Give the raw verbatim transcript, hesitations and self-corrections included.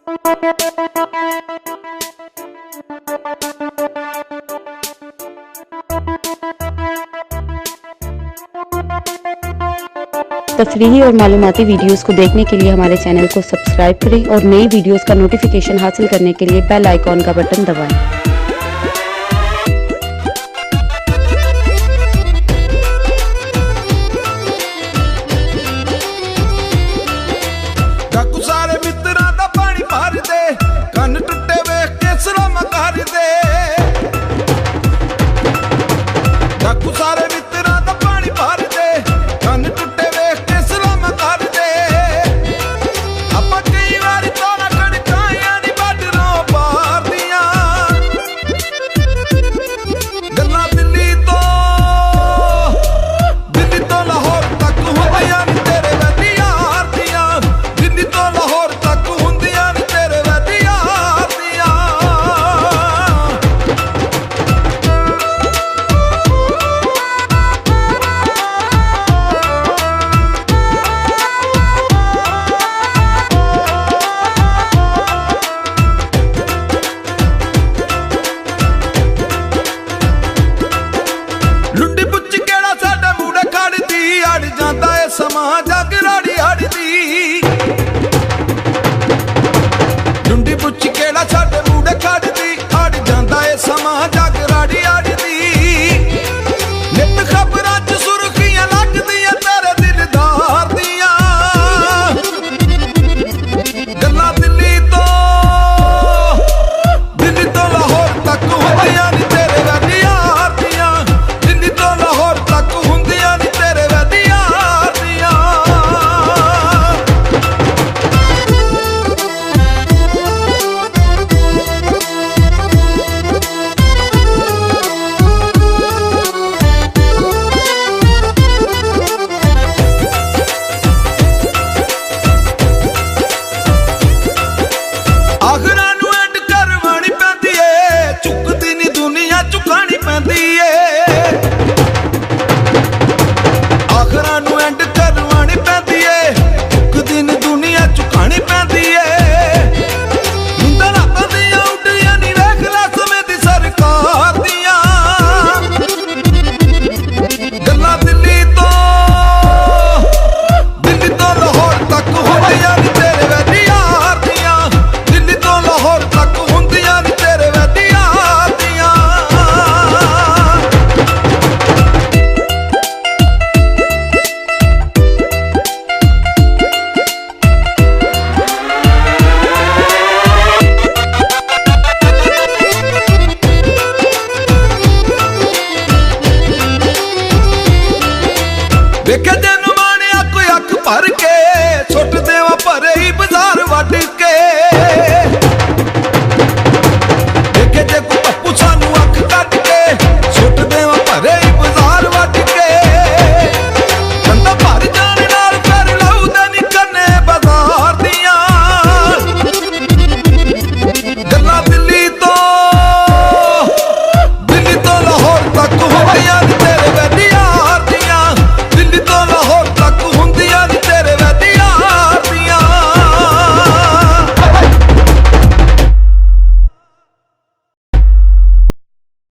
तफरीही और मालूमाती वीडियोस को देखने के लिए हमारे चैनल को सब्सक्राइब करें और नई वीडियोस का नोटिफिकेशन हासिल करने के लिए बेल आइकॉन का बटन दबाएं। ਸਮਾਂ ਜਗ ਰਾੜੀ ਹੜਦੀ ਡੁੰਡੀ ਪੁੱਛ ਕਿਹੜਾ ਸਾਡੇ ਮੂੜੇ ਖੜਦੀ ਅੜ ਜਾਂਦਾ ਏ ਸਮਾਂ।